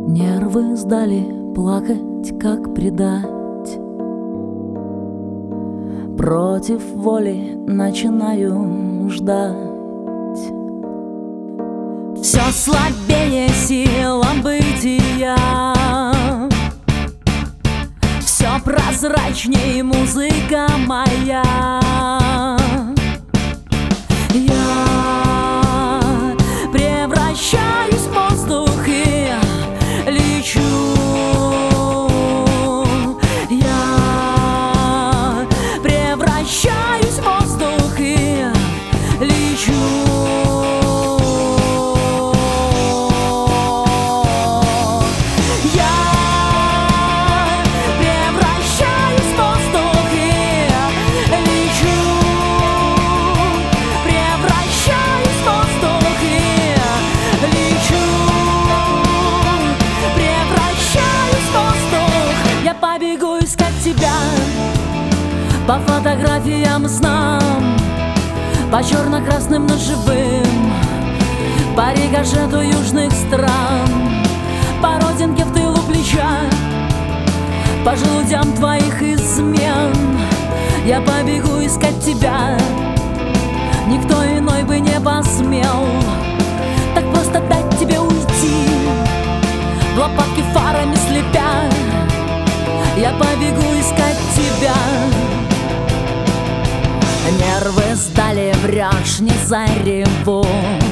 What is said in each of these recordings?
Нервы сдали, плакать как предать. Против воли начинаю ждать. Все слабее сила бытия, все прозрачней музыка моя. Я превращаюсь в воздух и лечу. Я превращаюсь в воздух и лечу. Побегу искать тебя по фотографиям снам, по черно-красным ножевым, по рикошету южных стран, по родинке в тылу плеча, по желудям твоих измен. Я побегу искать тебя, никто иной бы не посмел так просто дать тебе уйти, в лопатки фарами слепя. Я побегу искать тебя. Нервы сдали, врешь, не зареву.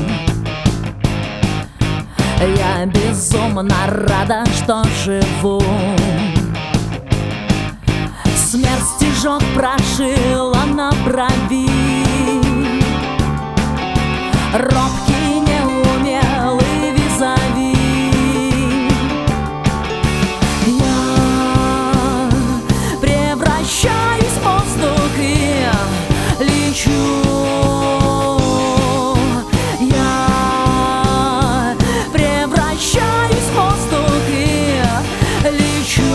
Я безумно рада, что живу. Смерть стежок прошила на брови. Робкий, неумелый визави. Превращаюсь в воздух и лечу. Я превращаюсь в воздух и лечу.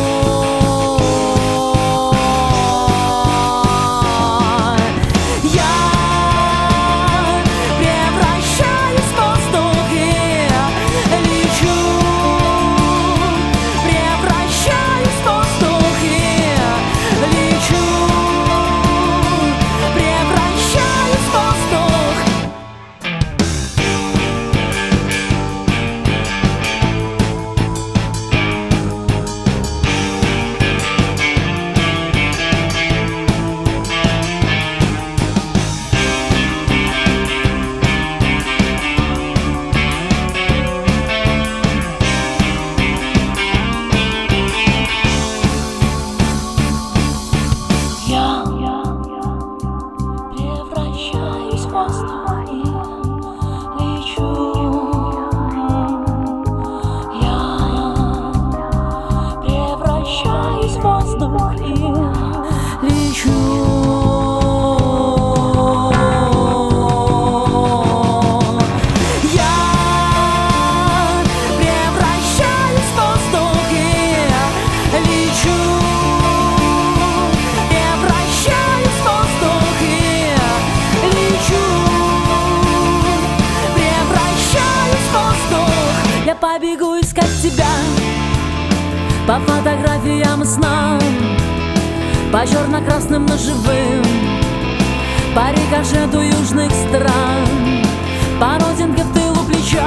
Побегу искать тебя по фотографиям снам, по черно-красным ножевым, по рикошету южных стран, по родинке в тылу плеча,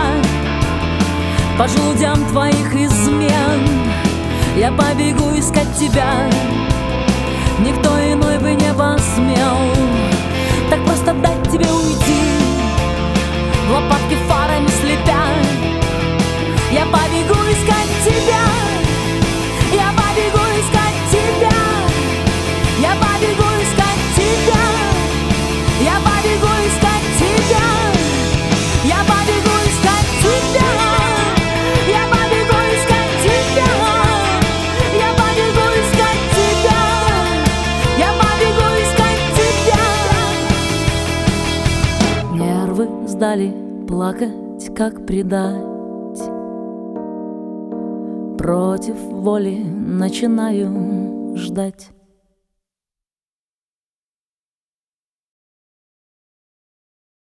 по желудям твоих измен. Я побегу искать тебя, никто иной бы не посмел так просто дать тебе уйти, в лопатки фарами слепя. Я побегу искать тебя. Я побегу искать тебя. Я побегу искать тебя. Я побегу искать тебя. Я побегу искать тебя. Я побегу искать тебя. Я побегу искать тебя. Я побегу искать тебя. Нервы сдали, плакать как предать. Против воли начинаю ждать.